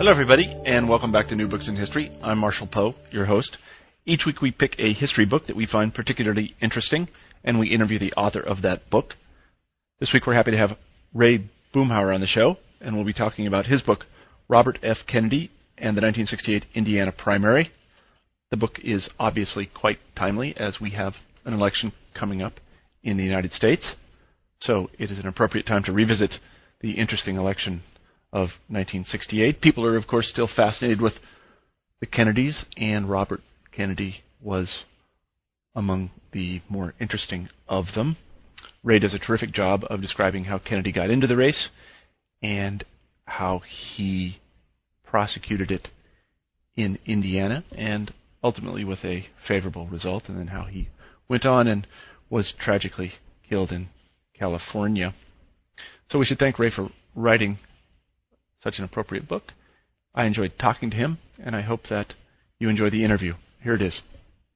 Hello, everybody, and welcome back to New Books in History. I'm Marshall Poe, your host. Each week we pick a history book that we find particularly interesting, and we interview the author of that book. This week we're happy to have Ray Boomhour on the show, and we'll be talking about his book, Robert F. Kennedy and the 1968 Indiana Primary. The book is obviously quite timely, as we have an election coming up in the United States, so it is an appropriate time to revisit the interesting election of 1968. People are, of course, still fascinated with the Kennedys, and Robert Kennedy was among the more interesting of them. Ray does a terrific job of describing how Kennedy got into the race and how he prosecuted it in Indiana, and ultimately with a favorable result, and then how he went on and was tragically killed in California. So we should thank Ray for writing such an appropriate book. I enjoyed talking to him, and I hope that you enjoy the interview. Here it is.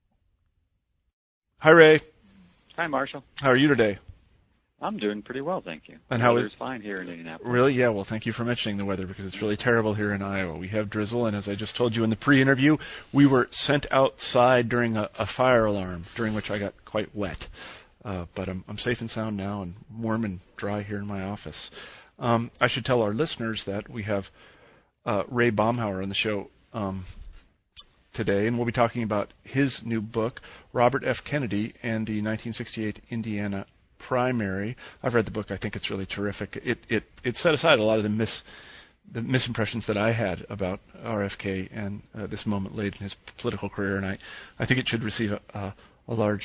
Hi, Ray. Hi, Marshall. How are you today? I'm doing pretty well, thank you. And the how weather's fine here in Indianapolis. Really? Yeah, well, thank you for mentioning the weather, because it's really terrible here in Iowa. We have drizzle, and as I just told you in the pre-interview, we were sent outside during a fire alarm, during which I got quite wet. But I'm safe and sound now, and warm and dry here in my office. I should tell our listeners that we have Ray Boomhour on the show today, and we'll be talking about his new book, Robert F. Kennedy and the 1968 Indiana Primary. I've read the book. I think it's really terrific. It set aside a lot of the misimpressions that I had about RFK and this moment late in his political career, and I think it should receive a lot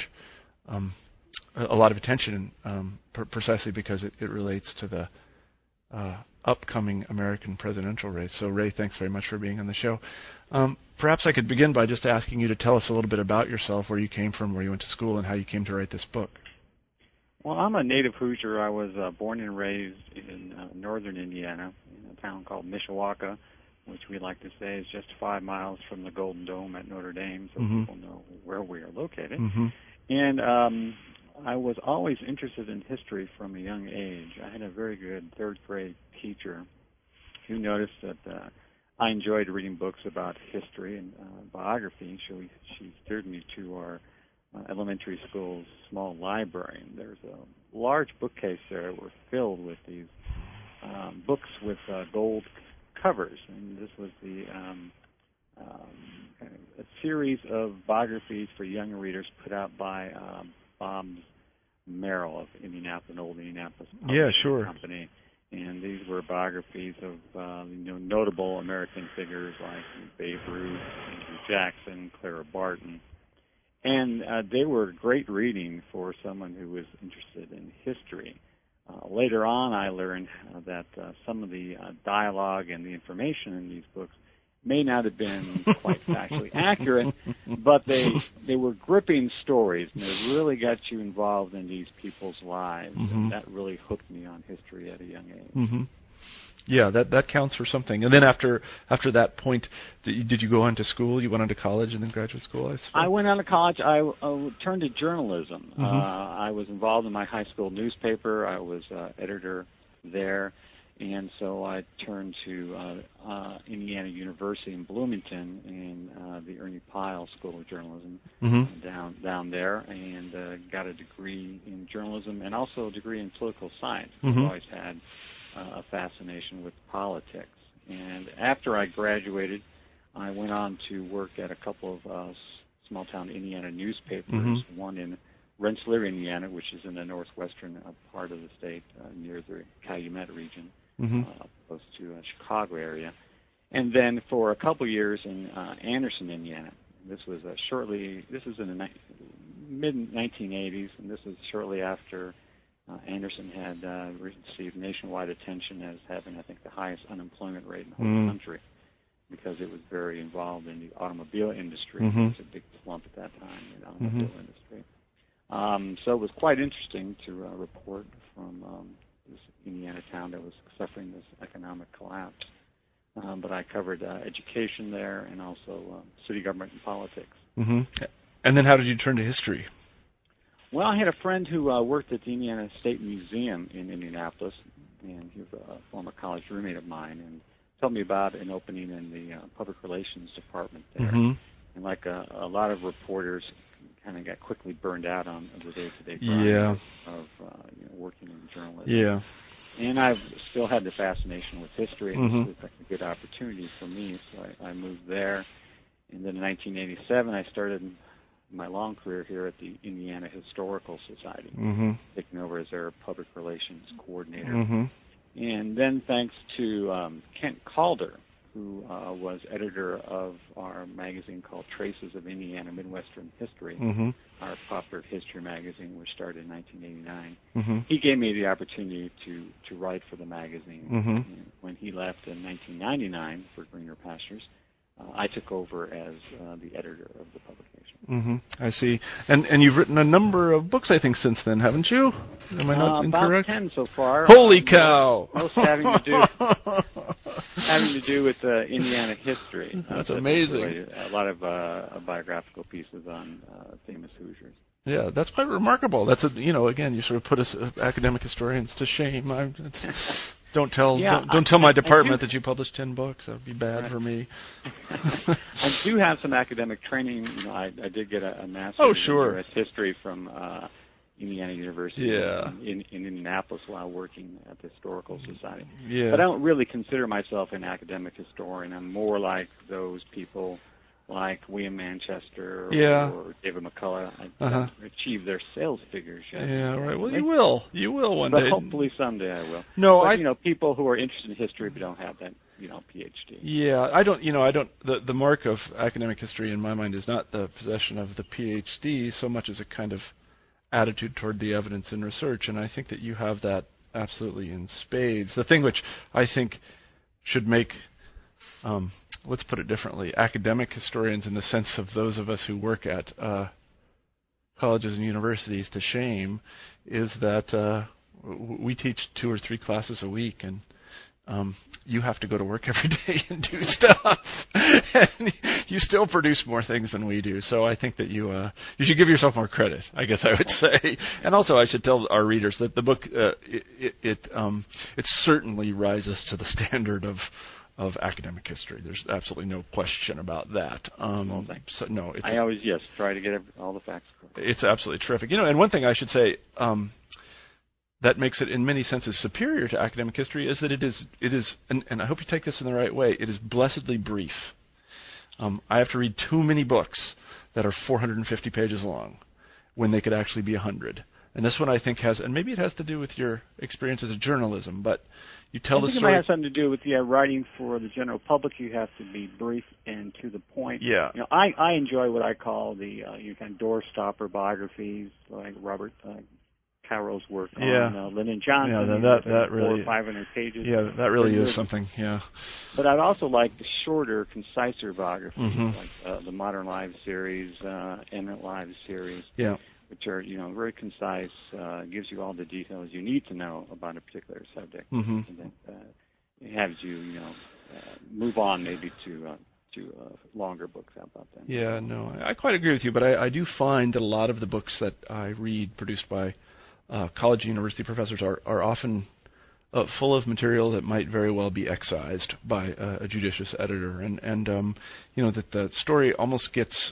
of attention, precisely because it relates to the upcoming American presidential race. So, Ray, thanks very much for being on the show. Perhaps I could begin by just asking you to tell us a little bit about yourself, where you came from, where you went to school, and how you came to write this book. Well, I'm a native Hoosier. I was born and raised in northern Indiana, in a town called Mishawaka, which we like to say is just 5 miles from the Golden Dome at Notre Dame, so people know where we are located. And I was always interested in history from a young age. I had a very good third-grade teacher who noticed that I enjoyed reading books about history and biography. She steered me to our elementary school's small library. And there's a large bookcase there that were filled with these books with gold covers. And this was a series of biographies for young readers put out by Bob Merrill of Indianapolis, an old Indianapolis company. And these were biographies of notable American figures like Babe Ruth, Andrew Jackson, Clara Barton. And they were great reading for someone who was interested in history. Later on, I learned that some of the dialogue and the information in these books may not have been quite factually accurate, but they were gripping stories, and they really got you involved in these people's lives. And that really hooked me on history at a young age. Yeah, that counts for something. And then after that point, did you go on to school? You went on to college and then graduate school, I went on to college. I turned to journalism. I was involved in my high school newspaper. I was editor there. And so I turned to Indiana University in Bloomington and the Ernie Pyle School of Journalism down there, and got a degree in journalism and also a degree in political science. I've always had a fascination with politics. And after I graduated, I went on to work at a couple of small-town Indiana newspapers, one in Rensselaer, Indiana, which is in the northwestern part of the state near the Calumet region. Close to Chicago area, and then for a couple years in Anderson, Indiana. This was This was in the mid-1980s, and this was shortly after Anderson had received nationwide attention as having, I think, the highest unemployment rate in the whole country, because it was very involved in the automobile industry. There was a big slump at that time in the automobile industry. So it was quite interesting to report from this Indiana town that was suffering this economic collapse. But I covered education there and also city government and politics. And then how did you turn to history? Well, I had a friend who worked at the Indiana State Museum in Indianapolis, and he was a former college roommate of mine. And told me about an opening in the public relations department there. Mm-hmm. And like a lot of reporters kind of got quickly burned out on the day-to-day Yeah. grind of working in journalism. Yeah. And I've still had the fascination with history, and Mm-hmm. this was like a good opportunity for me, so I moved there. And then in 1987, I started my long career here at the Indiana Historical Society, Mm-hmm. taking over as their public relations coordinator. Mm-hmm. And then thanks to Kent Calder, who was editor of our magazine called Traces of Indiana Midwestern History, Mm-hmm. our popular history magazine, which started in 1989. Mm-hmm. He gave me the opportunity to write for the magazine. Mm-hmm. And when he left in 1999 for Greener Pastures, I took over as the editor of the publication. Mm-hmm. I see. And you've written a number of books, I think, since then, haven't you? Am I not incorrect? About 10 so far. Holy cow! Most having to do with Indiana history. That's amazing. Really a lot of biographical pieces on famous Hoosiers. Yeah, that's quite remarkable. That's again, you sort of put us academic historians to shame. Don't tell my department that you published 10 books. That would be bad for me. I do have some academic training. I did get a master's in U.S. history from Indiana University in Indianapolis while working at the Historical Society. Yeah. But I don't really consider myself an academic historian. I'm more like those people like William Manchester or David McCullough. I achieve their sales figures yet. Yeah, right. Well, you will. You will one day. But hopefully someday I will. No, but, people who are interested in history but don't have that, PhD. Yeah, I don't. The mark of academic history in my mind is not the possession of the PhD so much as a kind of attitude toward the evidence and research, and I think that you have that absolutely in spades. The thing which I think should make let's put it differently, academic historians in the sense of those of us who work at colleges and universities to shame is that we teach 2 or 3 classes a week, and you have to go to work every day and do stuff. And you still produce more things than we do. So I think that you should give yourself more credit, I guess I would say. And also I should tell our readers that the book, it certainly rises to the standard of academic history. There's absolutely no question about that. I always try to get all the facts correct. It's absolutely terrific. And one thing I should say that makes it in many senses superior to academic history is that it is, and I hope you take this in the right way, it is blessedly brief. I have to read too many books that are 450 pages long when they could actually be 100. And this one I think has, and maybe it has to do with your experience as a journalism, but you tell the story. I think it might have something to do with writing for the general public. You have to be brief and to the point. Yeah. I enjoy what I call the kind of doorstopper biographies, like Robert Caro's work on Lyndon Johnson. Yeah, that really 400 or 500 pages. Yeah, that really is something. Yeah. But I'd also like the shorter, conciser biographies, like the Modern Lives series, Eminent Lives series. Yeah. Which are, very concise, gives you all the details you need to know about a particular subject, and then it has you, move on maybe to longer books. How about that? Yeah, no, I quite agree with you, but I do find that a lot of the books that I read produced by college and university professors are often full of material that might very well be excised by a judicious editor, and that the story almost gets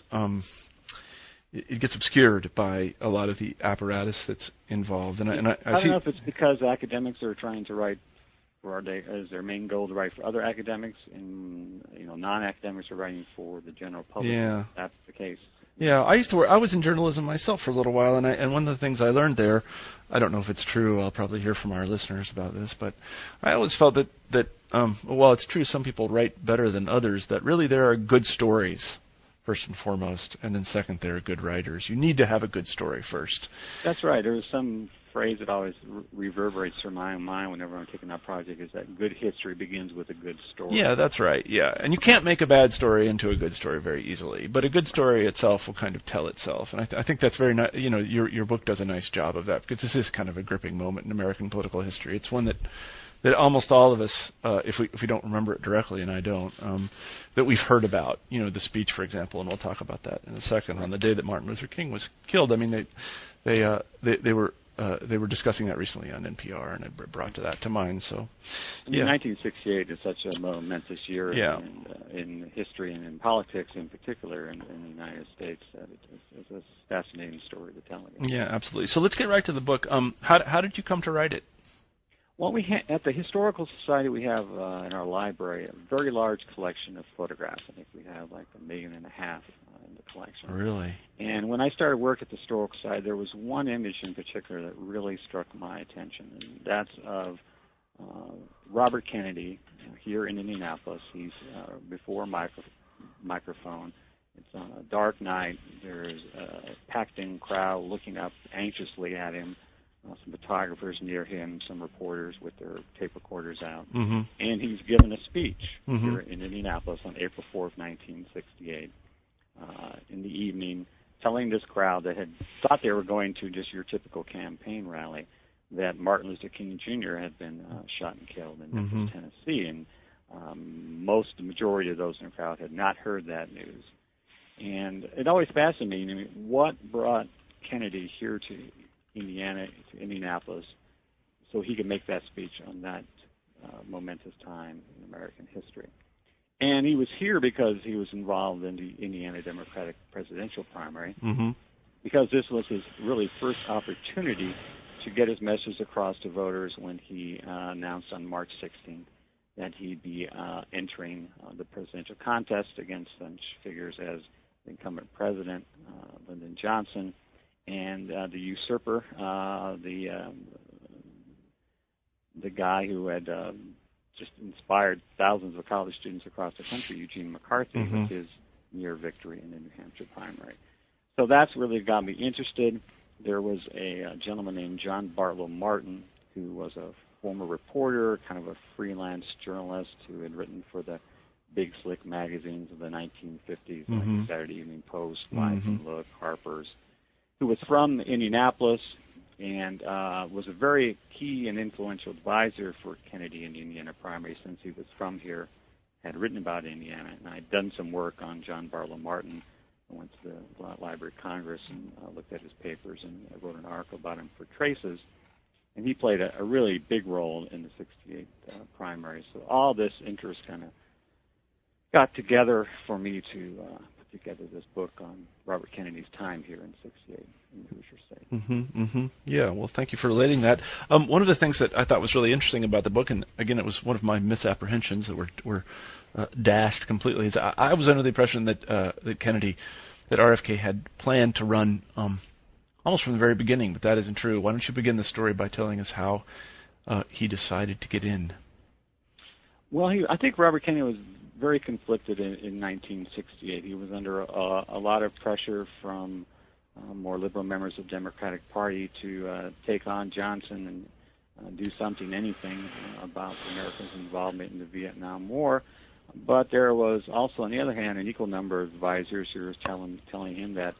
it gets obscured by a lot of the apparatus that's involved. And I don't know if it's because academics are trying to write for is their main goal to write for other academics, and non-academics are writing for the general public. Yeah, that's the case. Yeah, I was in journalism myself for a little while, and one of the things I learned there, I don't know if it's true. I'll probably hear from our listeners about this, but I always felt that while it's true some people write better than others, that really there are good stories first and foremost, and then second, there are good writers. You need to have a good story first. That's right. There's some phrase that always reverberates through my mind whenever I'm taking that project, is that good history begins with a good story. Yeah, that's right. Yeah, and you can't make a bad story into a good story very easily, but a good story itself will kind of tell itself. And I think that's very nice. Your book does a nice job of that, because this is kind of a gripping moment in American political history. It's one that almost all of us, if we don't remember it directly, and I don't, that we've heard about. The speech, for example, and we'll talk about that in a second, on the day that Martin Luther King was killed. I mean, they were they were discussing that recently on NPR, and it brought that to mind. So, yeah. 1968 is such a momentous year yeah. in history and in politics in particular in the United States. That it's a fascinating story to tell. Again. Yeah, absolutely. So let's get right to the book. How did you come to write it? Well, at the Historical Society, we have in our library a very large collection of photographs. I think we have like 1.5 million in the collection. Really? And when I started work at the Historical Society, there was one image in particular that really struck my attention, and that's of Robert Kennedy here in Indianapolis. He's before microphone. It's on a dark night. There's a packed-in crowd looking up anxiously at him. Some photographers near him, some reporters with their tape recorders out. Mm-hmm. And he's given a speech mm-hmm. here in Indianapolis on April 4th, 1968, in the evening, telling this crowd that had thought they were going to just your typical campaign rally that Martin Luther King Jr. had been shot and killed in Memphis, mm-hmm. Tennessee. And the majority of those in the crowd had not heard that news. And it always fascinated me what brought Kennedy here to Indianapolis, so he could make that speech on that momentous time in American history. And he was here because he was involved in the Indiana Democratic presidential primary, mm-hmm. because this was his really first opportunity to get his message across to voters when he announced on March 16th that he'd be entering the presidential contest against such figures as the incumbent president, Lyndon Johnson, and the usurper, the guy who had just inspired thousands of college students across the country, Eugene McCarthy, mm-hmm. with his near victory in the New Hampshire primary. So that's really got me interested. There was a gentleman named John Bartlow Martin, who was a former reporter, kind of a freelance journalist who had written for the big slick magazines of the 1950s, mm-hmm. like Saturday Evening Post, Life mm-hmm. and Look, Harper's, who was from Indianapolis and was a very key and influential advisor for Kennedy in the Indiana primary since he was from here, had written about Indiana. And I'd done some work on John Bartlow Martin. I went to the Library of Congress and looked at his papers, and I wrote an article about him for Traces. And he played a really big role in the 68 primary. So all this interest kind of got together for me to put together this book on Robert Kennedy's time here in 68 in the Hoosier State. Mm-hmm, mm-hmm. Yeah, well, thank you for relating that. One of the things that I thought was really interesting about the book, and again, it was one of my misapprehensions that were dashed completely, is I was under the impression that RFK had planned to run almost from the very beginning, but that isn't true. Why don't you begin the story by telling us how he decided to get in? Well, I think Robert Kennedy was very conflicted in 1968. He was under a lot of pressure from more liberal members of the Democratic Party to take on Johnson and do something, anything about Americans' involvement in the Vietnam War. But there was also, on the other hand, an equal number of advisors who were telling him that,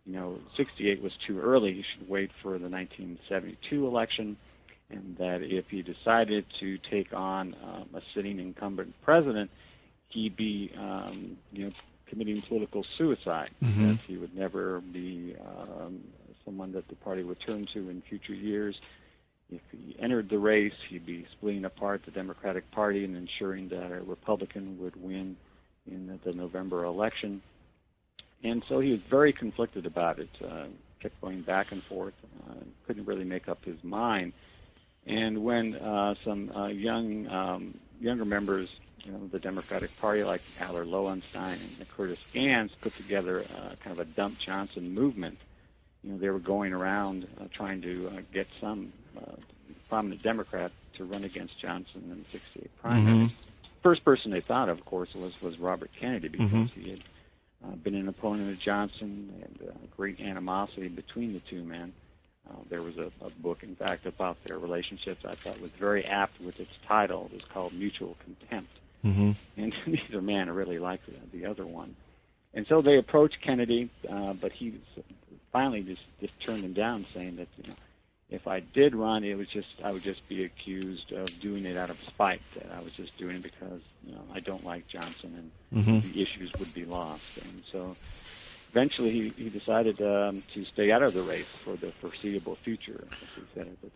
68 was too early. He should wait for the 1972 election, and that if he decided to take on a sitting incumbent president, he'd be, committing political suicide. Mm-hmm. That he would never be someone that the party would turn to in future years. If he entered the race, he'd be splitting apart the Democratic Party and ensuring that a Republican would win in the November election. And so he was very conflicted about it, kept going back and forth, couldn't really make up his mind. And when some younger members the Democratic Party, like Haller Lowenstein and Curtis Gans, put together kind of a Dump Johnson movement. They were going around trying to get some prominent Democrat to run against Johnson in the 68 primary. Mm-hmm. First person they thought of course, was Robert Kennedy, because mm-hmm. he had been an opponent of Johnson, and great animosity between the two men. There was a book, in fact, about their relationships I thought was very apt with its title. It was called Mutual Contempt. Mm-hmm. And neither man really liked the other one. And so they approached Kennedy, but he finally just turned them down, saying that if I did run, I would just be accused of doing it out of spite. That I was just doing it because I don't like Johnson, and mm-hmm. the issues would be lost. And so eventually he decided to stay out of the race for the foreseeable future.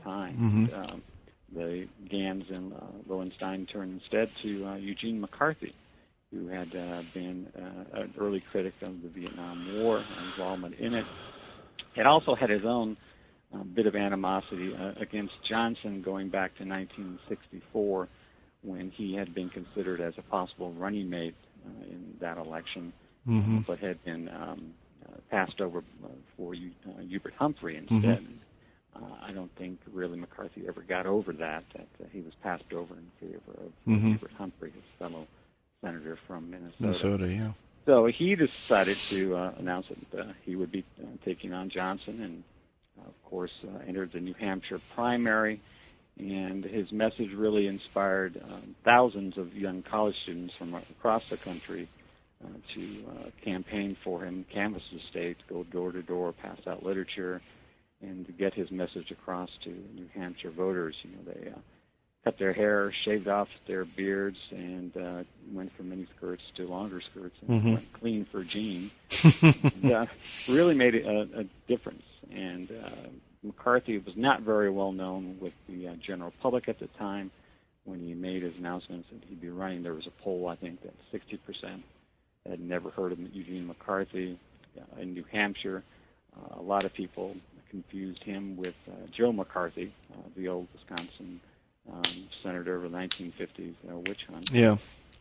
time. The Gans and Lowenstein turned instead to Eugene McCarthy, who had been an early critic of the Vietnam War, involvement in it. It also had his own bit of animosity against Johnson going back to 1964, when he had been considered as a possible running mate in that election, but had been passed over for Hubert Humphrey instead. I don't think really McCarthy ever got over that he was passed over in favor of Hubert Humphrey, his fellow senator from Minnesota. Yeah. So he decided to announce that he would be taking on Johnson, and of course entered the New Hampshire primary. And his message really inspired thousands of young college students from across the country to campaign for him, canvass the state, go door to door, pass out literature, and to get his message across to New Hampshire voters. They cut their hair, shaved off their beards, and went from mini skirts to longer skirts, and went clean for Gene. And, really made a difference. And McCarthy was not very well known with the general public at the time. When he made his announcements that he'd be running, there was a poll, I think, that 60% had never heard of Eugene McCarthy. In New Hampshire, a lot of people confused him with Joe McCarthy, the old Wisconsin senator of the 1950s witch hunt. Yeah.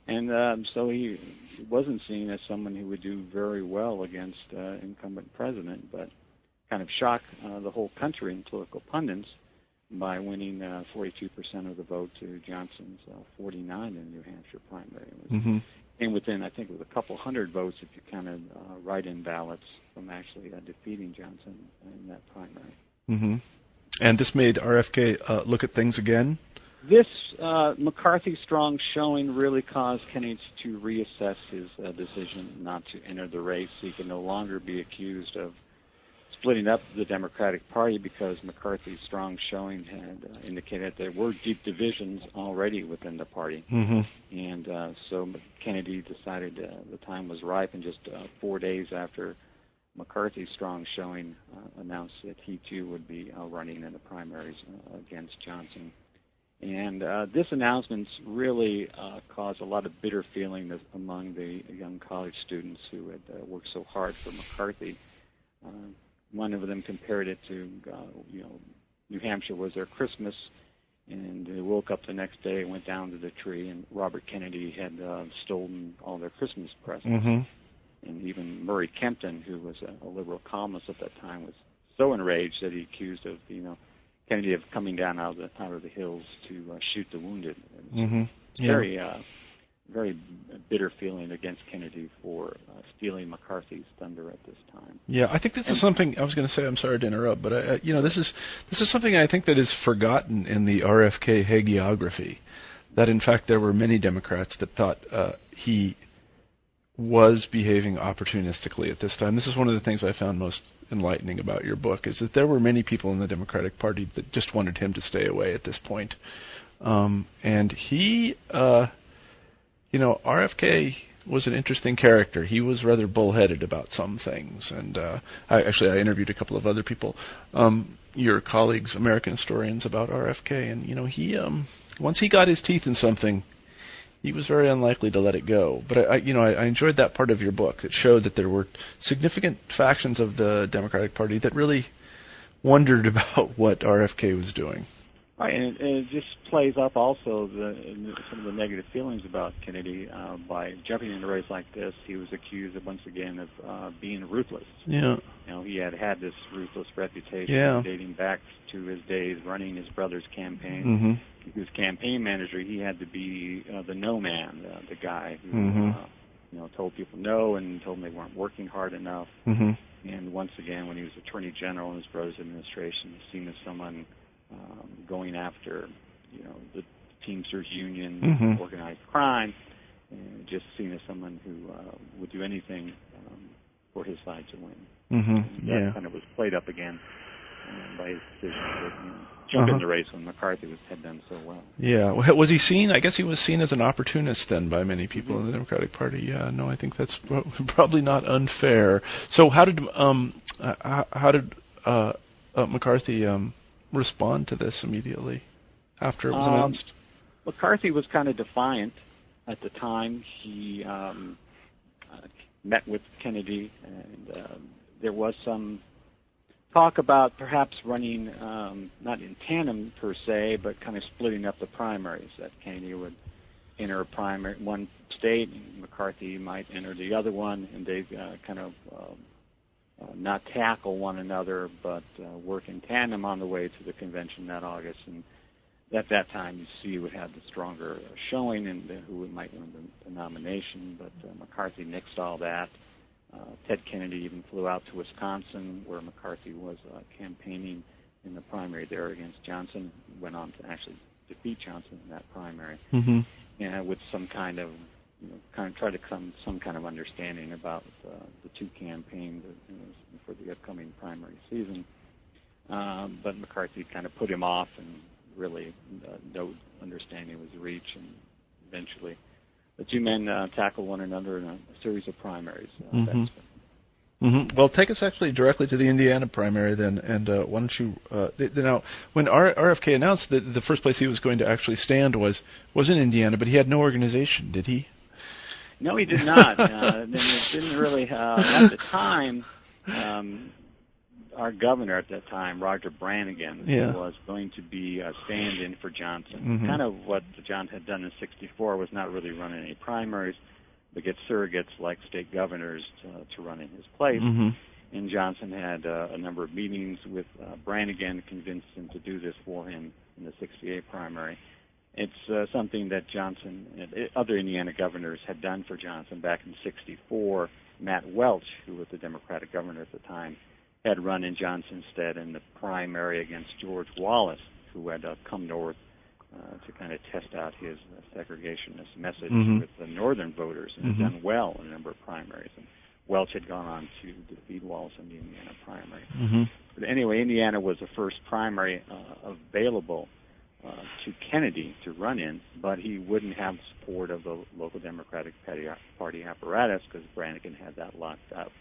And so he wasn't seen as someone who would do very well against incumbent president, but kind of shocked the whole country and political pundits by winning 42% of the vote to Johnson's 49 in the New Hampshire primary. It was, and within, I think it was a couple hundred votes if you counted write-in ballots from actually defeating Johnson in that primary. And this made RFK look at things again? This McCarthy strong showing really caused Kennedy to reassess his decision not to enter the race. He could no longer be accused of splitting up the Democratic Party, because McCarthy's strong showing had indicated there were deep divisions already within the party. And so Kennedy decided the time was ripe, and just 4 days after McCarthy's strong showing announced that he too would be running in the primaries against Johnson. And this announcement really caused a lot of bitter feeling among the young college students who had worked so hard for McCarthy. One of them compared it to, New Hampshire was their Christmas, and they woke up the next day and went down to the tree, and Robert Kennedy had stolen all their Christmas presents. And even Murray Kempton, who was a liberal columnist at that time, was so enraged that he accused of, Kennedy of coming down out of the hills to shoot the wounded. Very, very bitter feeling against Kennedy for stealing McCarthy's thunder at this time. Yeah, I think this is something I was going to say. I'm sorry to interrupt, but this is something I think that is forgotten in the RFK hagiography. That in fact there were many Democrats that thought he was behaving opportunistically at this time. This is one of the things I found most enlightening about your book, is that there were many people in the Democratic Party that just wanted him to stay away at this point. And he, RFK was an interesting character. He was rather bullheaded about some things. And I interviewed a couple of other people, your colleagues, American historians, about RFK. And, he once he got his teeth in something, he was very unlikely to let it go. But I enjoyed that part of your book that showed that there were significant factions of the Democratic Party that really wondered about what RFK was doing. Right, and it just plays up also some of the negative feelings about Kennedy by jumping in a race like this. He was accused once again of being ruthless. Yeah. He had this ruthless reputation dating back to his days running his brother's campaign. He was campaign manager. He had to be the no man, the guy who told people no and told them they weren't working hard enough. And once again, when he was Attorney General in his brother's administration, seen as someone going after, the Teamsters Union, organized crime, and just seen as someone who would do anything for his side to win. That kind of was played up again by his decision to jump in the race when McCarthy had done so well. Yeah. Was he seen? I guess he was seen as an opportunist then by many people in the Democratic Party. Yeah. No, I think that's probably not unfair. So how did McCarthy respond to this immediately after it was announced? McCarthy was kind of defiant at the time. He met with Kennedy, and there was some talk about perhaps running, not in tandem per se, but kind of splitting up the primaries, that Kennedy would enter a primary one state, and McCarthy might enter the other one, and they kind of not tackle one another, but work in tandem on the way to the convention that August. And at that time, you see who would have the stronger showing and who might win the nomination. But McCarthy nixed all that. Ted Kennedy even flew out to Wisconsin, where McCarthy was campaigning in the primary there against Johnson. Went on to actually defeat Johnson in that primary, and with some kind of, try to come some kind of understanding about the two campaigns for the upcoming primary season. But McCarthy kind of put him off, and really no understanding was reached, and eventually the two men tackled one another in a series of primaries. Well, take us actually directly to the Indiana primary then, and why don't you, now, when RFK announced that the first place he was going to actually stand was in Indiana, but he had no organization, did he? No, he did not. And it didn't really, at the time, our governor at that time, Roger Brannigan, was going to be a stand-in for Johnson. Kind of what Johnson had done in '64 was not really running any primaries, but get surrogates like state governors to run in his place. And Johnson had a number of meetings with Brannigan, convinced him to do this for him in the '68 primary. It's something that Johnson and other Indiana governors had done for Johnson back in '64. Matt Welch, who was the Democratic governor at the time, had run in Johnson's stead in the primary against George Wallace, who had come north to kind of test out his segregationist message with the northern voters, and had done well in a number of primaries. And Welch had gone on to defeat Wallace in the Indiana primary. But anyway, Indiana was the first primary available to Kennedy to run in, but he wouldn't have the support of the local Democratic Party apparatus because Brannigan had that locked up.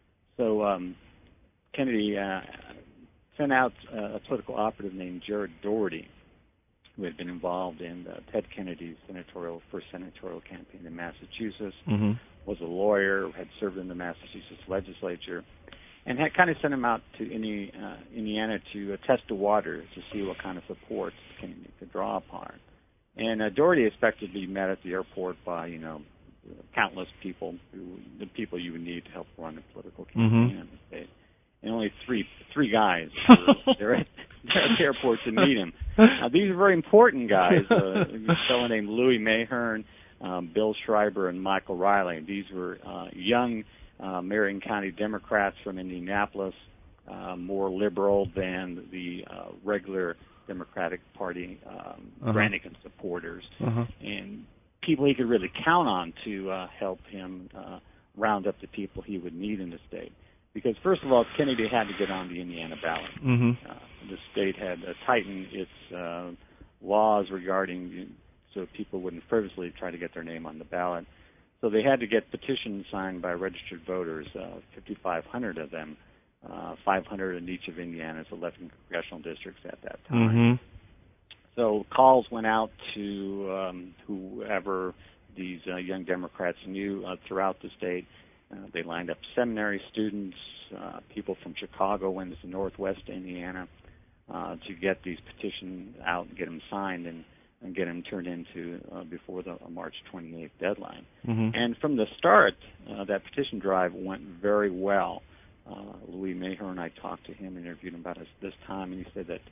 So Kennedy sent out a political operative named Jared Doherty, who had been involved in Ted Kennedy's first senatorial campaign in Massachusetts, was a lawyer, had served in the Massachusetts legislature, and had kind of sent him out to Indiana to test the water to see what kind of support Kennedy could draw upon. And Doherty expected to be met at the airport by, countless people, the people you would need to help run a political campaign in the state. And only three guys were there at the airport to meet him. These are very important guys. A fellow named Louis Mahern, Bill Schreiber, and Michael Riley. These were young Marion County Democrats from Indianapolis, more liberal than the regular Democratic Party Brannigan supporters, and people he could really count on to help him round up the people he would need in the state. Because, first of all, Kennedy had to get on the Indiana ballot. The state had tightened its laws regarding, so people wouldn't frivolously try to get their name on the ballot. So they had to get petitions signed by registered voters, 5,500 of them, 500 in each of Indiana's 11 congressional districts at that time. So calls went out to whoever these young Democrats knew throughout the state. They lined up seminary students, people from Chicago went to Northwest Indiana to get these petitions out and get them signed and get them turned into before the March 28th deadline. And from the start, that petition drive went very well. Louis Mahern, I talked to him, interviewed him about this time, and he said that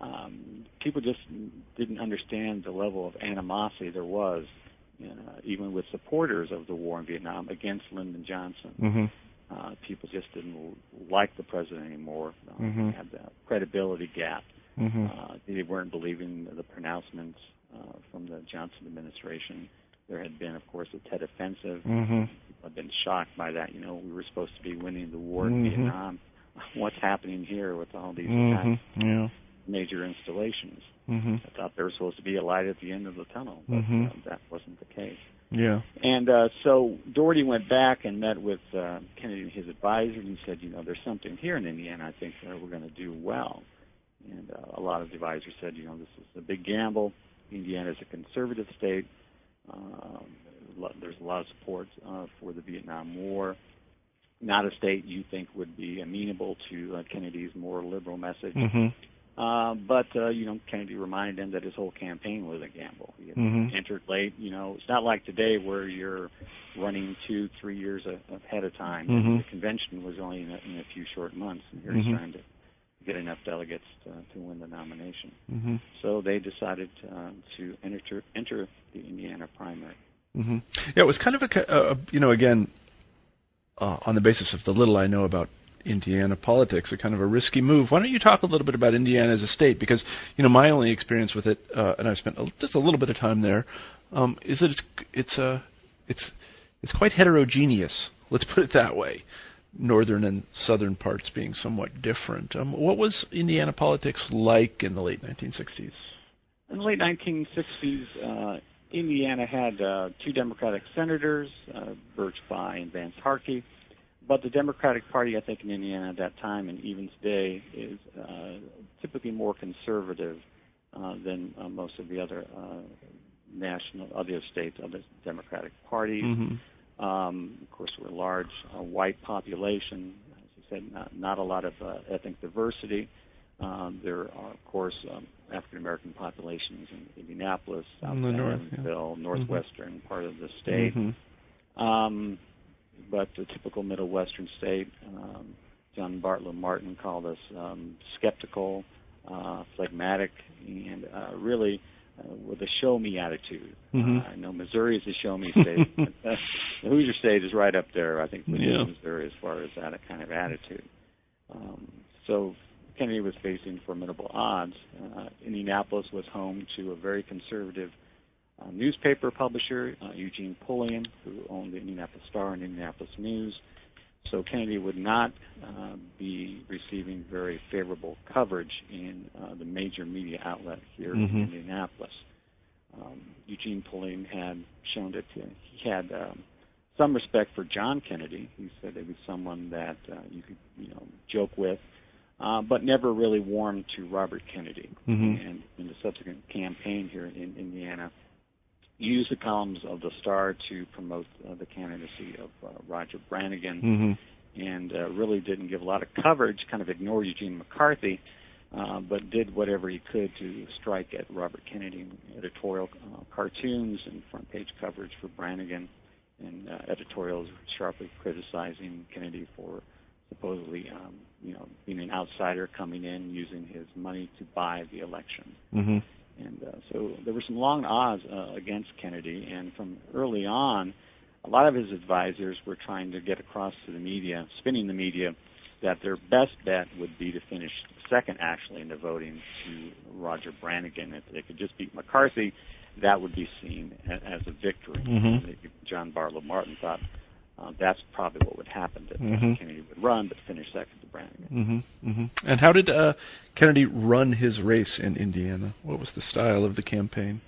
people just didn't understand the level of animosity there was, even with supporters of the war in Vietnam against Lyndon Johnson. People just didn't like the president anymore. They had that credibility gap. They weren't believing the pronouncements from the Johnson administration. There had been, of course, the Tet Offensive. People had been shocked by that. We were supposed to be winning the war in Vietnam. What's happening here with all these attacks? Major installations. I thought there was supposed to be a light at the end of the tunnel, but that wasn't the case. And so Doherty went back and met with Kennedy and his advisor, and he said, there's something here in Indiana I think we're going to do well. And a lot of advisors said, this is a big gamble. Indiana is a conservative state. There's a lot of support for the Vietnam War. Not a state you think would be amenable to Kennedy's more liberal message. But Kennedy reminded him that his whole campaign was a gamble. He had entered late. It's not like today where you're running 2-3 years ahead of time. The convention was only in a few short months, and here he's trying to get enough delegates to win the nomination. So they decided to enter the Indiana primary. Yeah, it was kind of again, on the basis of the little I know about Indiana politics, a kind of a risky move. Why don't you talk a little bit about Indiana as a state? Because my only experience with it, and I've spent just a little bit of time there, is that it's quite heterogeneous. Let's put it that way. Northern and southern parts being somewhat different. What was Indiana politics like in the late 1960s? In the late 1960s, Indiana had 2 Democratic senators, Birch Bayh and Vance Harkey. But the Democratic Party, I think, in Indiana at that time and even today is typically more conservative than most of the other other states, other Democratic parties. Of course, we're a large white population. As you said, not a lot of ethnic diversity. There are, of course, African American populations in Indianapolis, South Evansville, northwestern part of the state. But the typical middle western state, John Bartlow Martin called us skeptical, phlegmatic, and really with a show-me attitude. I know Missouri is a show-me state. The Hoosier State is right up there, I think, with Missouri as far as that kind of attitude. So Kennedy was facing formidable odds. Indianapolis was home to a very conservative newspaper publisher, Eugene Pulliam, who owned the Indianapolis Star and Indianapolis News. So Kennedy would not be receiving very favorable coverage in the major media outlet here in Indianapolis. Eugene Pulliam had shown that he had some respect for John Kennedy. He said he was someone that you could joke with, but never really warmed to Robert Kennedy. And in the subsequent campaign here in Indiana, used the columns of the Star to promote the candidacy of Roger Brannigan, and really didn't give a lot of coverage, kind of ignored Eugene McCarthy, but did whatever he could to strike at Robert Kennedy, editorial cartoons and front page coverage for Brannigan, and editorials sharply criticizing Kennedy for supposedly being an outsider coming in, using his money to buy the election. And so there were some long odds against Kennedy, and from early on, a lot of his advisors were trying to get across to the media, spinning the media, that their best bet would be to finish second, actually, in the voting to Roger Brannigan. If they could just beat McCarthy, that would be seen as a victory. John Bartlow Martin thought that's probably what would happen, that Kennedy would run but finish second to Brannigan. And how did Kennedy run his race in Indiana? What was the style of the campaign?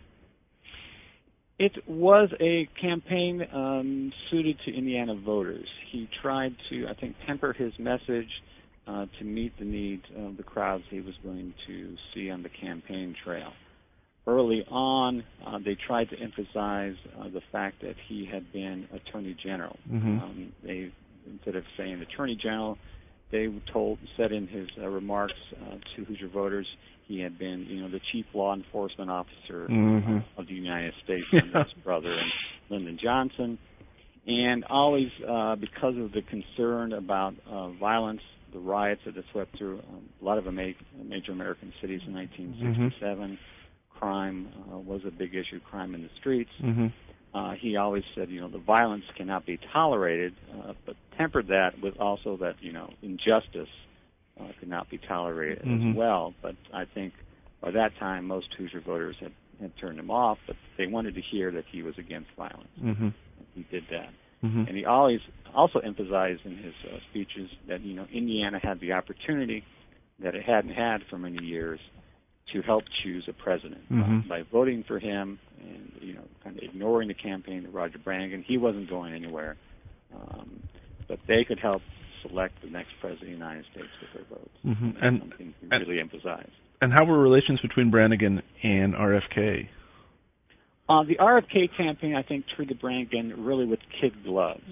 It was a campaign suited to Indiana voters. He tried to, I think, temper his message to meet the needs of the crowds he was going to see on the campaign trail. Early on, they tried to emphasize the fact that he had been Attorney General. They, instead of saying Attorney General, they said in his remarks to Hoosier voters, he had been, the chief law enforcement officer of the United States under his brother and Lyndon Johnson. And always, because of the concern about violence, the riots that had swept through a lot of major American cities in 1967, crime was a big issue, crime in the streets. He always said, the violence cannot be tolerated, but tempered that with also that, injustice could not be tolerated as well. But I think by that time, most Hoosier voters had turned him off, but they wanted to hear that he was against violence. He did that. And he always also emphasized in his speeches that, Indiana had the opportunity that it hadn't had for many years to help choose a president. By voting for him and, kind of ignoring the campaign of Roger Brannigan, he wasn't going anywhere. But they could help select the next president of the United States with their votes. Mm-hmm. And something he really emphasized. And how were relations between Brannigan and RFK? The RFK campaign, I think, treated Brannigan really with kid gloves.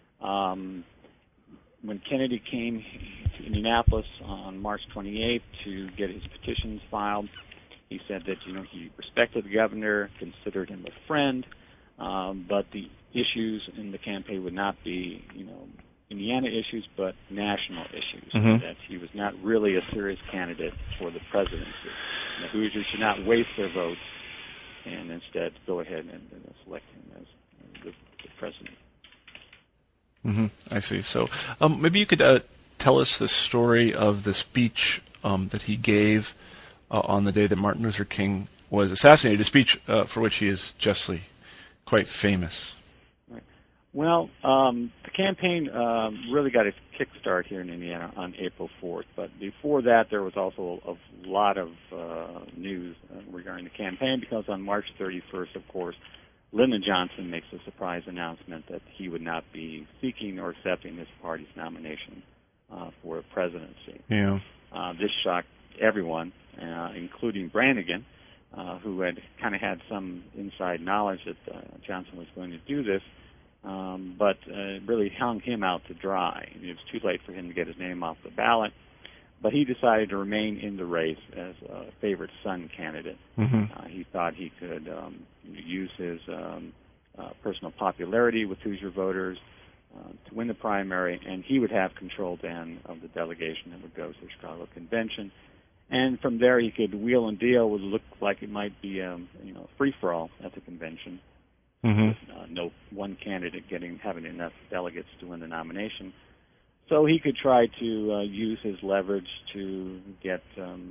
When Kennedy came to Indianapolis on March 28th to get his petitions filed, he said that he respected the governor, considered him a friend, but the issues in the campaign would not be Indiana issues, but national issues. Mm-hmm. That he was not really a serious candidate for the presidency. The Hoosiers should not waste their votes, and instead go ahead and select him as the president. Mm-hmm. I see. So maybe you could tell us the story of the speech that he gave on the day that Martin Luther King was assassinated, a speech for which he is justly quite famous. Right. Well, the campaign really got its kickstart here in Indiana on April 4th, but before that there was also a lot of news regarding the campaign, because on March 31st, of course, Lyndon Johnson makes a surprise announcement that he would not be seeking or accepting his party's nomination for the presidency. Yeah. This shocked everyone, including Brannigan, who had kind of had some inside knowledge that Johnson was going to do this, but really hung him out to dry. It was too late for him to get his name off the ballot, but he decided to remain in the race as a favorite son candidate. Mm-hmm. He thought he could use his personal popularity with Hoosier voters to win the primary, and he would have control then of the delegation that would go to the Chicago Convention. And from there, he could wheel and deal. Would look like it might be a free-for-all at the convention. Mm-hmm. With, no one candidate having enough delegates to win the nomination. So he could try to use his leverage to get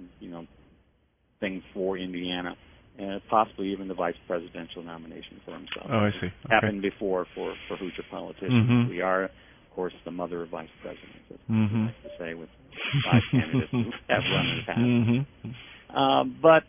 things for Indiana, and possibly even the vice presidential nomination for himself. Oh, I see. Okay. Happened before for Hoosier politicians. Mm-hmm. We are, of course, the mother of vice presidents. That's what Mm-hmm. we like to say with 5 candidates who have run in the past. Mm-hmm. But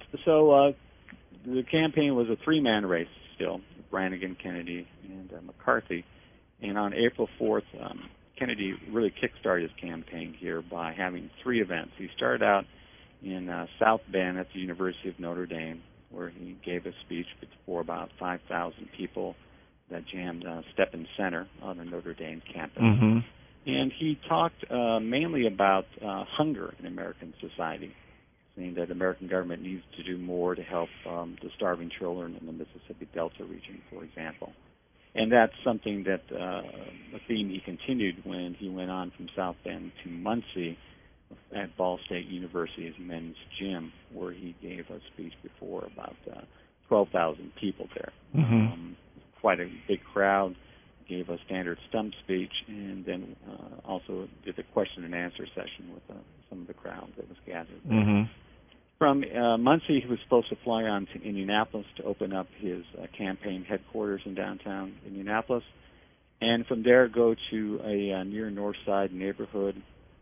the campaign was a 3-man race still: Brannigan, Kennedy, and McCarthy. And on April 4th, Kennedy really kickstarted his campaign here by having 3 events. He started out in South Bend at the University of Notre Dame, where he gave a speech before about 5,000 people that jammed Steppen Center on the Notre Dame campus. Mm-hmm. And he talked mainly about hunger in American society, saying that the American government needs to do more to help the starving children in the Mississippi Delta region, for example. And that's something that a theme he continued when he went on from South Bend to Muncie at Ball State University's men's gym, where he gave a speech before about 12,000 people there. Mm-hmm. Quite a big crowd. Gave a standard stump speech, and then also did a question and answer session with some of the crowd that was gathered there. Mm-hmm. From Muncie, he was supposed to fly on to Indianapolis to open up his campaign headquarters in downtown Indianapolis, and from there go to a near North Side neighborhood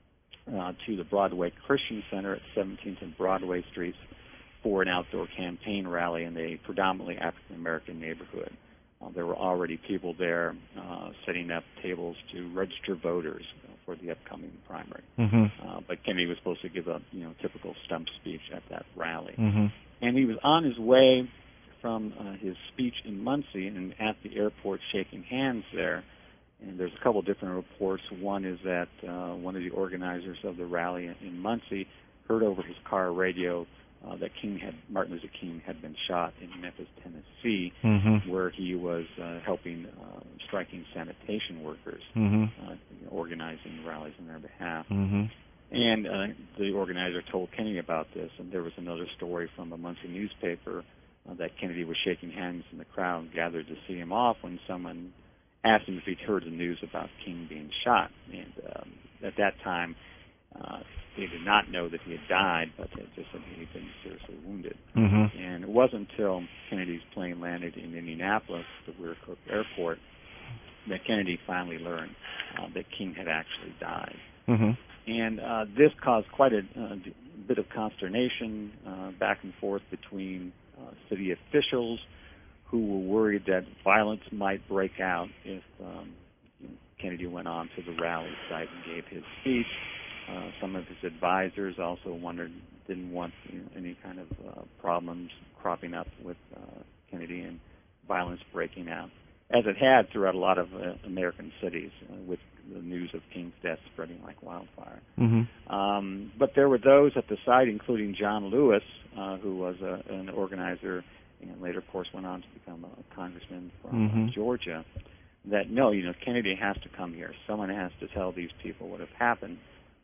to the Broadway Christian Center at 17th and Broadway Streets for an outdoor campaign rally in a predominantly African-American neighborhood. There were already people there setting up tables to register voters for the upcoming primary. Mm-hmm. But Kennedy was supposed to give a typical stump speech at that rally. Mm-hmm. And he was on his way from his speech in Muncie and at the airport shaking hands there. And there's a couple different reports. One is that one of the organizers of the rally in Muncie heard over his car radio that Martin Luther King had been shot in Memphis, Tennessee, mm-hmm. where he was helping striking sanitation workers, mm-hmm. organizing rallies on their behalf. Mm-hmm. And the organizer told Kennedy about this, and there was another story from a Muncie newspaper that Kennedy was shaking hands in the crowd gathered to see him off when someone asked him if he'd heard the news about King being shot. And at that time, they did not know that he had died, but they just said he had been seriously wounded. Mm-hmm. And it wasn't until Kennedy's plane landed in Indianapolis, the Weir-Cook Airport, that Kennedy finally learned that King had actually died. Mm-hmm. And this caused quite a bit of consternation back and forth between city officials who were worried that violence might break out if Kennedy went on to the rally site and gave his speech. Some of his advisors also didn't want any kind of problems cropping up with Kennedy and violence breaking out, as it had throughout a lot of American cities, with the news of King's death spreading like wildfire. But there were those at the site, including John Lewis, who was an organizer and later, of course, went on to become a congressman from Georgia, that no, Kennedy has to come here. Someone has to tell these people what happened,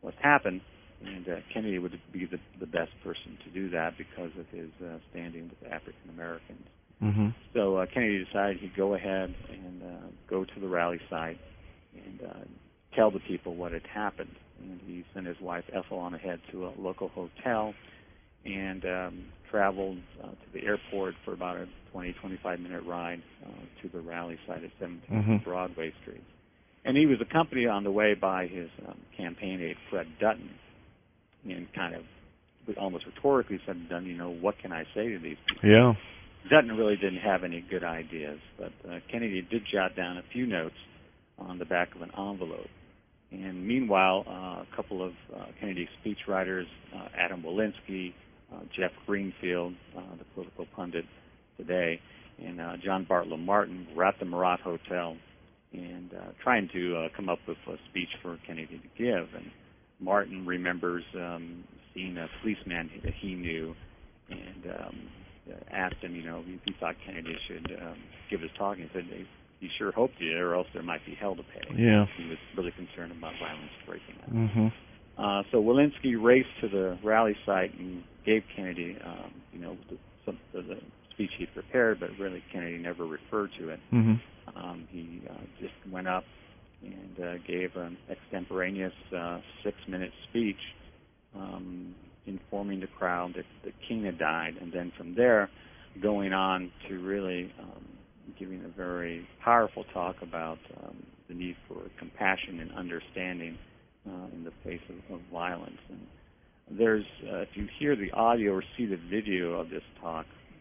and Kennedy would be the best person to do that because of his standing with African Americans. So Kennedy decided he'd go ahead and go to the rally site and tell the people what had happened. And he sent his wife Ethel on ahead to a local hotel and traveled to the airport for about a 25-minute ride to the rally site at 17th Broadway Street. And he was accompanied on the way by his campaign aide, Fred Dutton, and kind of almost rhetorically said to Dutton, what can I say to these people? Yeah. Dutton really didn't have any good ideas, but Kennedy did jot down a few notes on the back of an envelope. And meanwhile, a couple of Kennedy speechwriters, Adam Walensky, Jeff Greenfield, the political pundit today, and John Bartlett Martin were at the Murat Hotel and trying to come up with a speech for Kennedy to give. And Martin remembers seeing a policeman that he knew and asked him, if he thought Kennedy should give his talk. And he said he sure hoped he did, or else there might be hell to pay. Yeah. He was really concerned about violence breaking out. So Walensky raced to the rally site and gave Kennedy, the speech he'd prepared, but really Kennedy never referred to it. He just went up and gave an extemporaneous 6-minute speech informing the crowd that the king had died, and then from there going on to really giving a very powerful talk about the need for compassion and understanding in the face of violence. And there's, if you hear the audio or see the video of this talk,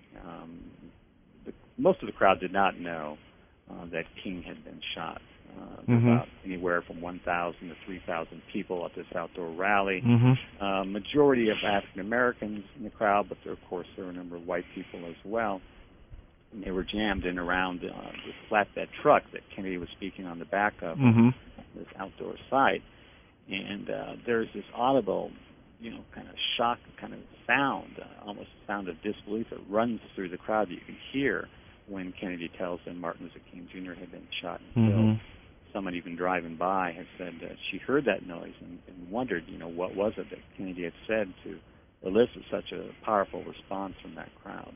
most of the crowd did not know that King had been shot. About anywhere from 1,000 to 3,000 people at this outdoor rally. Majority of African Americans in the crowd, but of course there were a number of white people as well. And they were jammed in around this flatbed truck that Kennedy was speaking on the back of this outdoor site. And there's this audible, kind of shock kind of sound, almost a sound of disbelief that runs through the crowd that you can hear when Kennedy tells them Martin Luther King Jr. had been shot and killed. Someone even driving by had said she heard that noise and wondered, what was it that Kennedy had said to elicit such a powerful response from that crowd.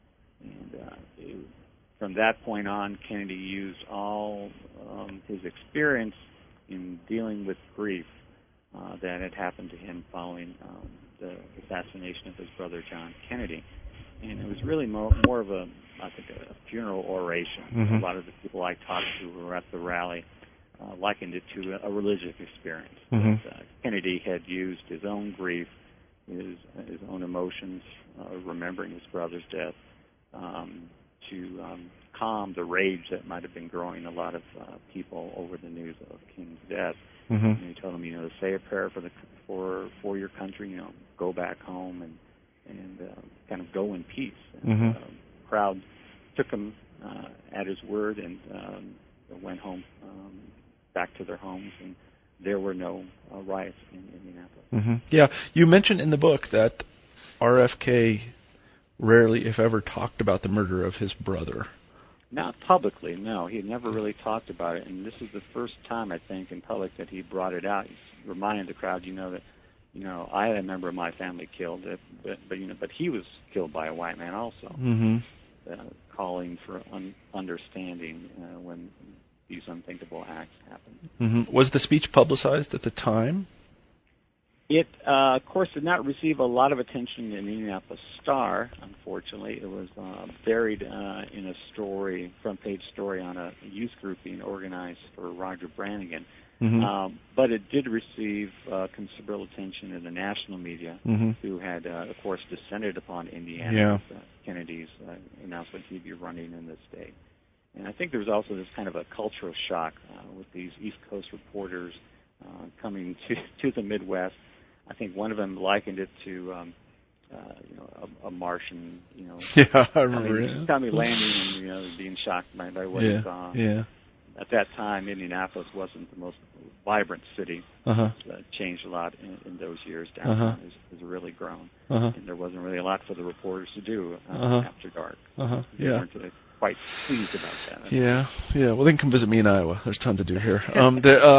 And from that point on, Kennedy used all his experience in dealing with grief that had happened to him following the assassination of his brother John Kennedy. And it was really more of a funeral oration. A lot of the people I talked to who were at the rally likened it to a religious experience. Kennedy had used his own grief, his own emotions, remembering his brother's death, to calm the rage that might have been growing a lot of people over the news of King's death. And he told them, to say a prayer for your country, go back home and kind of go in peace. And the crowd took him at his word and went home, back to their homes, and there were no riots in Indianapolis. Yeah, you mentioned in the book that RFK rarely, if ever, talked about the murder of his brother. Not publicly, no. He had never really talked about it, and this is the first time, I think, in public that he brought it out. He reminded the crowd, that, I had a member of my family killed, but he was killed by a white man also. Calling for understanding when these unthinkable acts happen. Was the speech publicized at the time? It, of course, did not receive a lot of attention in the Indianapolis Star, unfortunately. It was buried in a story, front-page story on a youth group being organized for Roger Brannigan. But it did receive considerable attention in the national media, who had, of course, descended upon Indiana with Kennedy's announcement he'd be running in the state. And I think there was also this kind of a cultural shock with these East Coast reporters coming to the Midwest. I think one of them likened it to a Martian, Yeah, I remember. Coming landing and being shocked by what he saw. Yeah. At that time, Indianapolis wasn't the most vibrant city. It's changed a lot in those years. Downtown has really grown, and there wasn't really a lot for the reporters to do after dark. They weren't quite pleased about that. Yeah. Well, they can come visit me in Iowa. There's tons to do here. One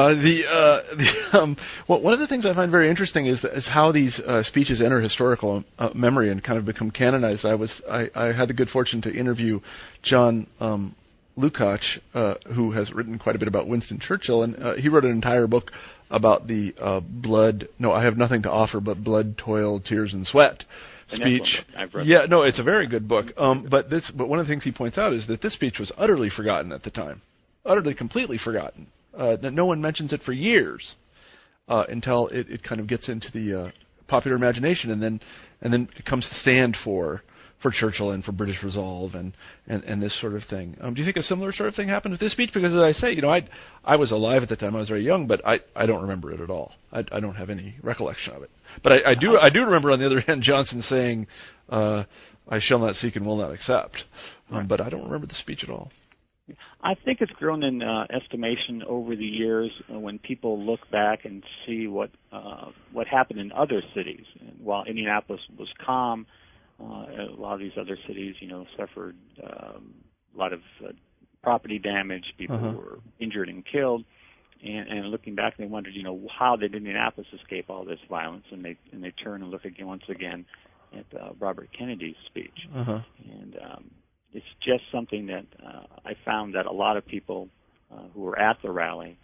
of the things I find very interesting is how these speeches enter historical memory and kind of become canonized. I had the good fortune to interview John Lukács, who has written quite a bit about Winston Churchill, and he wrote an entire book about the blood. No, I have nothing to offer but blood, toil, tears, and sweat speech. Yeah, no, it's a very good book. But one of the things he points out is that this speech was utterly forgotten at the time, completely forgotten. That no one mentions it for years until it kind of gets into the popular imagination, and then it comes to stand for Churchill and for British resolve and this sort of thing. Do you think a similar sort of thing happened with this speech? Because as I say, I was alive at the time. I was very young, but I don't remember it at all. I don't have any recollection of it. But I do remember, on the other hand, Johnson saying, "I shall not seek and will not accept." But I don't remember the speech at all. I think it's grown in estimation over the years when people look back and see what happened in other cities. And while Indianapolis was calm, a lot of these other cities, suffered a lot of property damage. People were injured and killed. And looking back, they wondered, how did Indianapolis escape all this violence? And they turn and look again, once again, at Robert Kennedy's speech. And it's just something that I found that a lot of people who were at the rally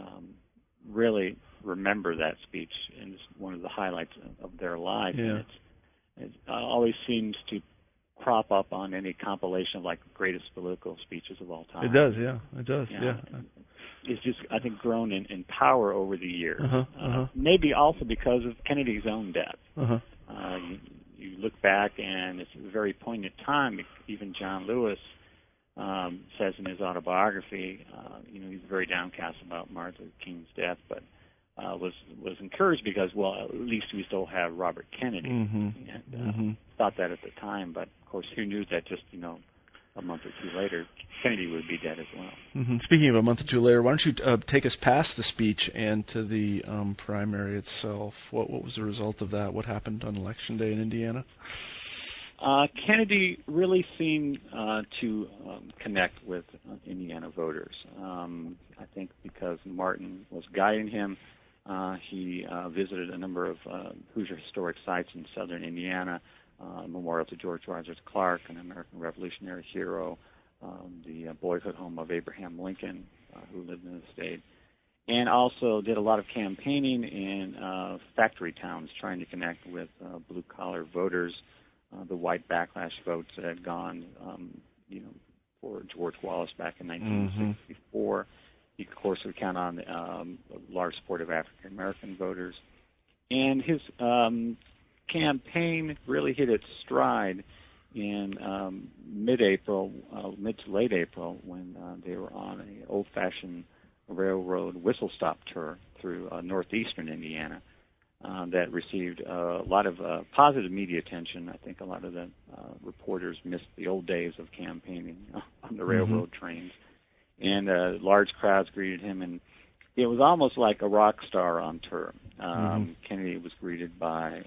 really remember that speech, and it's one of the highlights of their life. Yeah. And it always seems to crop up on any compilation of greatest political speeches of all time. It does, yeah. It does, yeah. It's just, I think, grown in power over the years. Maybe also because of Kennedy's own death. You look back, and it's a very poignant time. Even John Lewis says in his autobiography, he's very downcast about Martin Luther King's death, but was encouraged because, at least we still have Robert Kennedy, and thought that at the time. But of course, who knew that just a month or two later, Kennedy would be dead as well. Speaking of a month or two later, why don't you take us past the speech and to the primary itself? What was the result of that? What happened on Election Day in Indiana? Kennedy really seemed to connect with Indiana voters. I think because Martin was guiding him, he visited a number of Hoosier historic sites in southern Indiana, memorial to George Rogers Clark, an American Revolutionary hero, the boyhood home of Abraham Lincoln, who lived in the state, and also did a lot of campaigning in factory towns, trying to connect with blue-collar voters, the white backlash votes that had gone, for George Wallace back in 1964. He, of course, would count on a large support of African American voters, and his campaign really hit its stride in mid to late April, when they were on an old-fashioned railroad whistle-stop tour through northeastern Indiana that received a lot of positive media attention. I think a lot of the reporters missed the old days of campaigning on the railroad trains, and large crowds greeted him, and it was almost like a rock star on tour. Kennedy was greeted by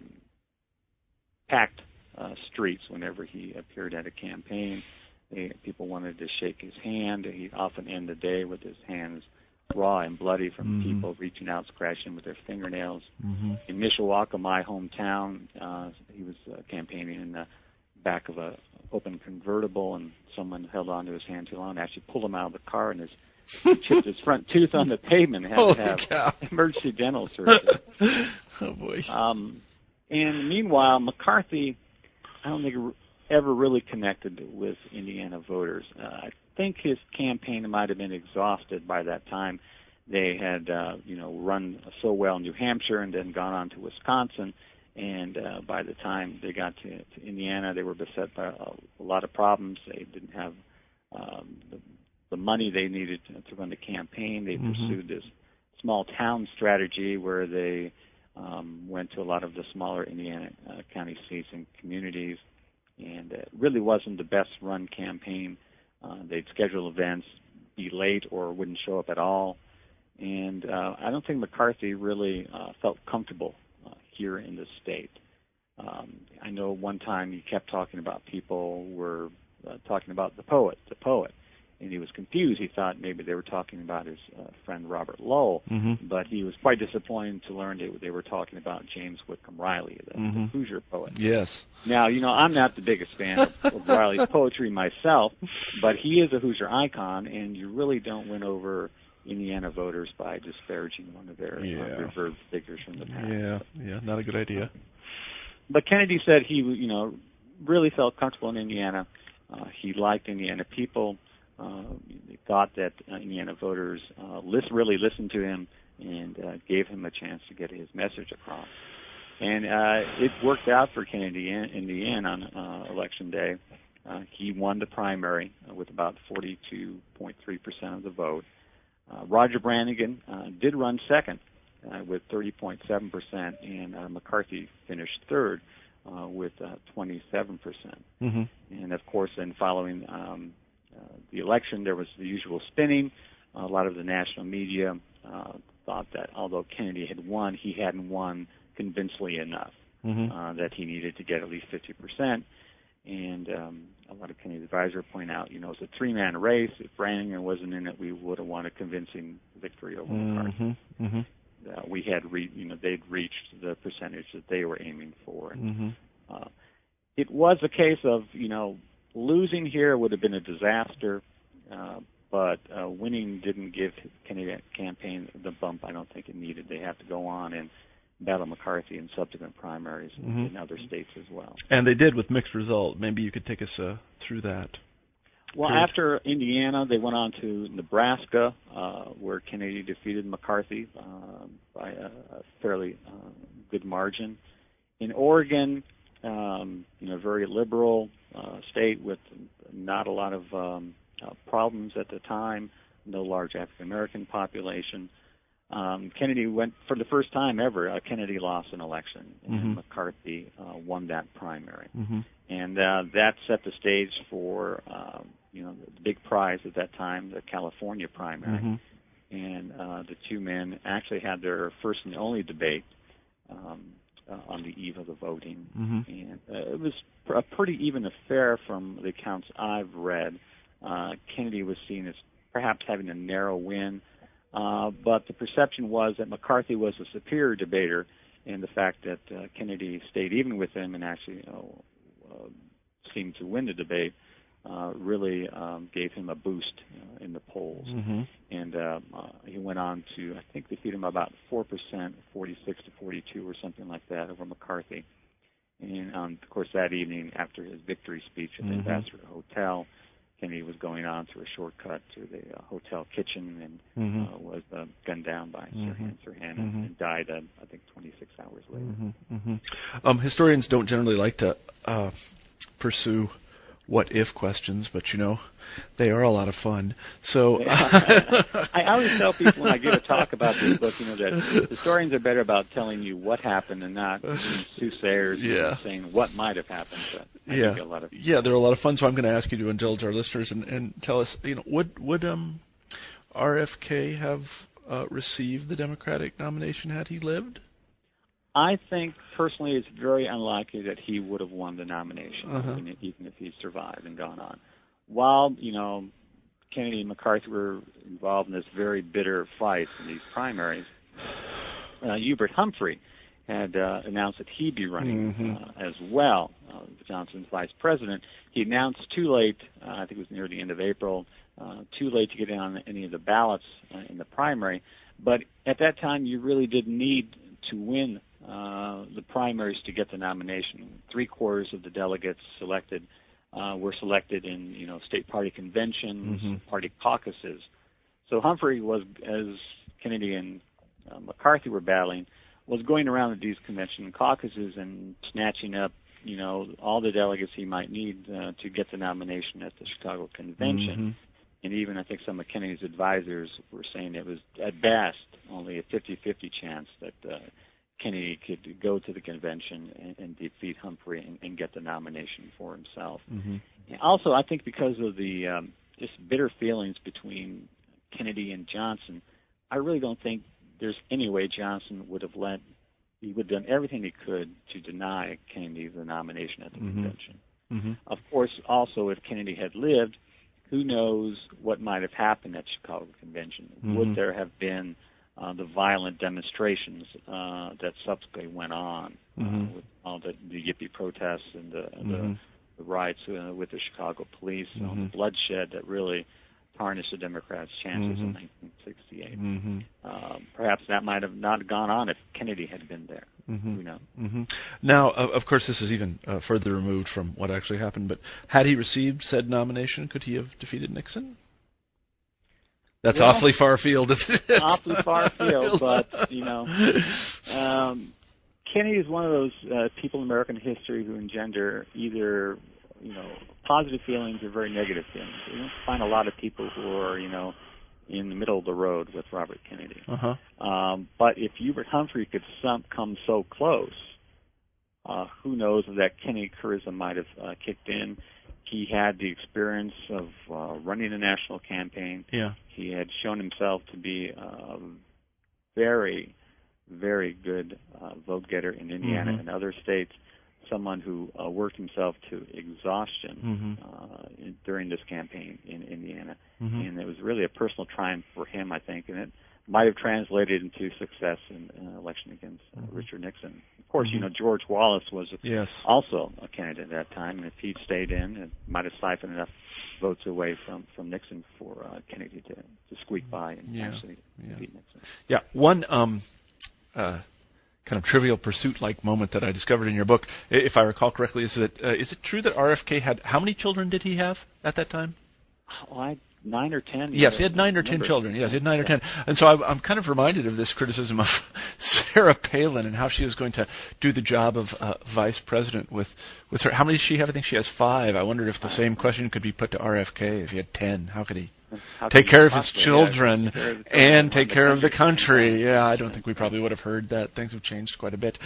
packed streets whenever he appeared at a campaign. People wanted to shake his hand. He'd often end the day with his hands raw and bloody from people reaching out, scratching with their fingernails. In Mishawaka, my hometown, he was campaigning in the back of a open convertible, and someone held onto his hand too long and actually pulled him out of the car, and chipped his front tooth on the pavement and had to have emergency dental surgery. Oh, boy. And meanwhile, McCarthy, I don't think ever really connected with Indiana voters. I think his campaign might have been exhausted by that time. They had, run so well in New Hampshire and then gone on to Wisconsin. And by the time they got to Indiana, they were beset by a lot of problems. They didn't have the money they needed to run the campaign. They pursued this small town strategy where they went to a lot of the smaller Indiana county seats and communities, and it really wasn't the best run campaign. They'd schedule events, be late, or wouldn't show up at all. And I don't think McCarthy really felt comfortable here in the state. I know one time he kept talking about people were talking about the poet, and he was confused. He thought maybe they were talking about his friend Robert Lowell, but he was quite disappointed to learn they were talking about James Whitcomb Riley, the Hoosier poet. Yes. Now, I'm not the biggest fan of Riley's poetry myself, but he is a Hoosier icon, and you really don't win over Indiana voters by disparaging one of their revered figures from the past. Yeah, not a good idea. But Kennedy said he, really felt comfortable in Indiana. He liked Indiana people. He thought that Indiana voters really listened to him and gave him a chance to get his message across. And it worked out for Kennedy in the end on Election Day. He won the primary with about 42.3% of the vote. Roger Brannigan did run second with 30.7%, and McCarthy finished third with 27%. And, of course, then following the election, there was the usual spinning. A lot of the national media thought that although Kennedy had won, he hadn't won convincingly enough, that he needed to get at least 50%. And a lot of Kennedy's advisors point out, it's a three-man race. If Brannigan wasn't in it, we would have won a convincing victory over McCarthy. We had, they'd reached the percentage that they were aiming for. And, it was a case of, losing here would have been a disaster, but winning didn't give Kennedy campaign the bump I don't think it needed. They have to go on and battle McCarthy in subsequent primaries in other states as well. And they did with mixed result. Maybe you could take us through that. Well, after Indiana, they went on to Nebraska, where Kennedy defeated McCarthy by a fairly good margin. In Oregon, very liberal state with not a lot of problems at the time, no large African-American population. Kennedy went, for the first time ever, Kennedy lost an election, and McCarthy won that primary. And that set the stage for, the big prize at that time, the California primary. And the two men actually had their first and only debate on the eve of the voting. And it was a pretty even affair from the accounts I've read. Kennedy was seen as perhaps having a narrow win, but the perception was that McCarthy was a superior debater, and the fact that Kennedy stayed even with him and actually seemed to win the debate really gave him a boost in the polls. And he went on to, I think, defeat him about 4%, 46 to 42 or something like that over McCarthy. And, of course, that evening after his victory speech at the Ambassador Hotel, Kennedy was going on through a shortcut to the hotel kitchen and was gunned down by Sirhan and died, I think, 26 hours later. Historians don't generally like to pursue what-if questions, but, they are a lot of fun. So I always tell people when I give a talk about this book, that historians are better about telling you what happened and not soothsayers saying what might have happened. But I think a lot of they're a lot of fun, so I'm going to ask you to indulge our listeners and tell us, would RFK have received the Democratic nomination had he lived? I think, personally, it's very unlikely that he would have won the nomination, even if he survived and gone on. While, Kennedy and McCarthy were involved in this very bitter fight in these primaries, Hubert Humphrey had announced that he'd be running as well, Johnson's vice president. He announced too late, I think it was near the end of April, too late to get in on any of the ballots in the primary. But at that time, you really didn't need to win the primaries to get the nomination. 3/4 of the delegates selected were selected in state party conventions, party caucuses. So Humphrey was, as Kennedy and McCarthy were battling, was going around at these convention caucuses and snatching up all the delegates he might need to get the nomination at the Chicago Convention. Mm-hmm. And even I think some of Kennedy's advisors were saying it was at best only a 50-50 chance that Kennedy could go to the convention and defeat Humphrey and get the nomination for himself. Mm-hmm. And also, I think because of the just bitter feelings between Kennedy and Johnson, I really don't think there's any way Johnson would have he would have done everything he could to deny Kennedy the nomination at the mm-hmm. convention. Mm-hmm. Of course, also, if Kennedy had lived, who knows what might have happened at Chicago Convention? Mm-hmm. Would there have been the violent demonstrations that subsequently went on mm-hmm. with all the Yippie protests and mm-hmm. the riots with the Chicago police, mm-hmm. the bloodshed that really tarnished the Democrats' chances mm-hmm. in 1968. Mm-hmm. Perhaps that might have not gone on if Kennedy had been there. Mm-hmm. Who knows? Mm-hmm. Now, of course, this is even further removed from what actually happened, but had he received said nomination, could he have defeated Nixon? That's awfully far afield. Awfully far afield, but, Kennedy is one of those people in American history who engender either, positive feelings or very negative feelings. You don't find a lot of people who are, in the middle of the road with Robert Kennedy. Uh-huh. But if Hubert Humphrey could come so close, who knows if that Kennedy charisma might have kicked in. He had the experience of running a national campaign. Yeah. He had shown himself to be a very, very good vote getter in Indiana mm-hmm. and other states. Someone who worked himself to exhaustion mm-hmm. during this campaign in Indiana. Mm-hmm. And it was really a personal triumph for him, I think, and it might have translated into success in an election against Richard Nixon. Of course, mm-hmm. George Wallace was yes. also a candidate at that time, and if he'd stayed in, it might have siphoned enough votes away from Nixon for Kennedy to squeak by and actually beat Nixon. Yeah, one kind of Trivial Pursuit-like moment that I discovered in your book, if I recall correctly, is it true that RFK had, how many children did he have at that time? 9 or 10. Yes, he had 9 or 10 children. Yes, he had 9 or 10. And so I'm kind of reminded of this criticism of Sarah Palin and how she was going to do the job of vice president with her. How many does she have? I think she has 5. I wondered if the same question could be put to RFK. If he had 10, how could he take care of his children and take care of the country? Yeah, I don't think we probably would have heard that. Things have changed quite a bit.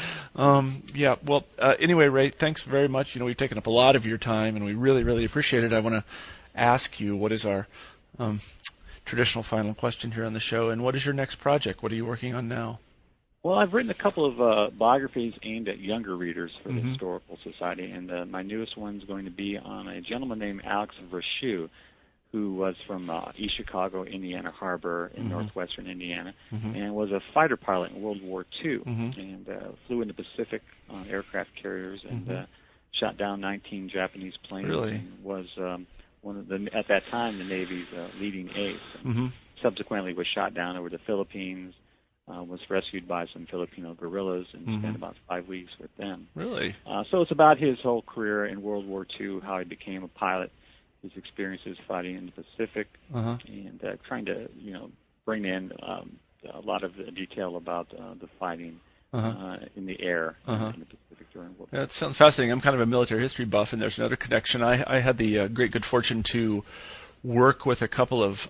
Anyway, Ray, thanks very much. We've taken up a lot of your time, and we really, really appreciate it. I want to ask you, what is our traditional final question here on the show, and what is your next project? What are you working on now? Well, I've written a couple of biographies aimed at younger readers for mm-hmm. the Historical Society, and my newest one's going to be on a gentleman named Alex Verschues, who was from East Chicago, Indiana Harbor in mm-hmm. northwestern Indiana, mm-hmm. and was a fighter pilot in World War II, mm-hmm. and flew in the Pacific on aircraft carriers and mm-hmm. shot down 19 Japanese planes. Really? And was one of at that time, the Navy's leading ace. Mm-hmm. Subsequently was shot down over the Philippines, was rescued by some Filipino guerrillas, and mm-hmm. spent about 5 weeks with them. Really? So it's about his whole career in World War II, how he became a pilot, his experiences fighting in the Pacific, uh-huh. and trying to, bring in a lot of the detail about the fighting uh-huh. in the air uh-huh. in the Pacific during World War II. That sounds fascinating. I'm kind of a military history buff, and there's another connection. I had the great good fortune to work with a couple of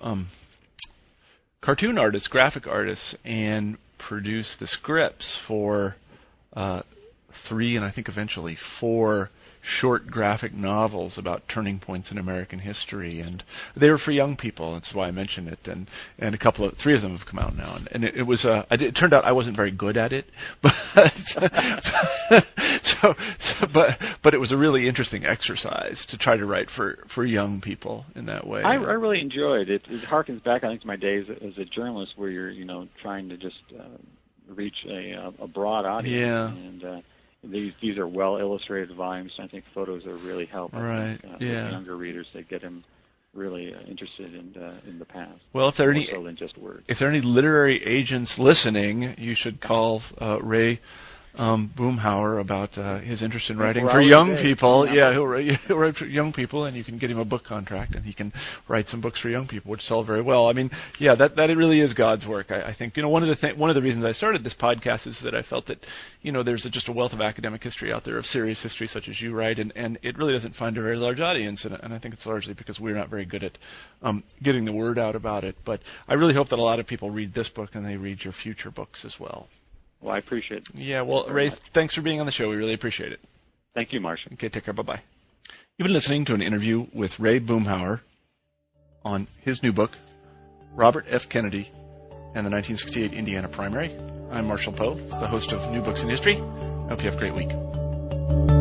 cartoon artists, graphic artists, and produce the scripts for 3 and I think eventually 4 short graphic novels about turning points in American history, and they were for young people. That's why I mentioned it. And 3 of them have come out now, and it was it turned out I wasn't very good at it, but but it was a really interesting exercise to try to write for young people in that way. I really enjoyed it. It harkens back, I think, to my days as a journalist, where you're trying to just reach a broad audience. Yeah. And these are well illustrated volumes. I think photos are really helpful. Right. With younger readers, they get them really interested in the past. Well, if there are any so than just words. If there are any literary agents listening, you should call Ray Boomhauer about his interest in writing for young people. Yeah, he'll write for young people, and you can get him a book contract, and he can write some books for young people, which sell very well. I mean, yeah, that it really is God's work. I think one of the reasons I started this podcast is that I felt that there's just a wealth of academic history out there, of serious history such as you write, and it really doesn't find a very large audience, and I think it's largely because we're not very good at getting the word out about it. But I really hope that a lot of people read this book and they read your future books as well. Well, I appreciate it. Yeah, well, Ray, thanks for being on the show. We really appreciate it. Thank you, Marshall. Okay, take care. Bye-bye. You've been listening to an interview with Ray Boomhauer on his new book, Robert F. Kennedy and the 1968 Indiana Primary. I'm Marshall Poe, the host of New Books in History. I hope you have a great week.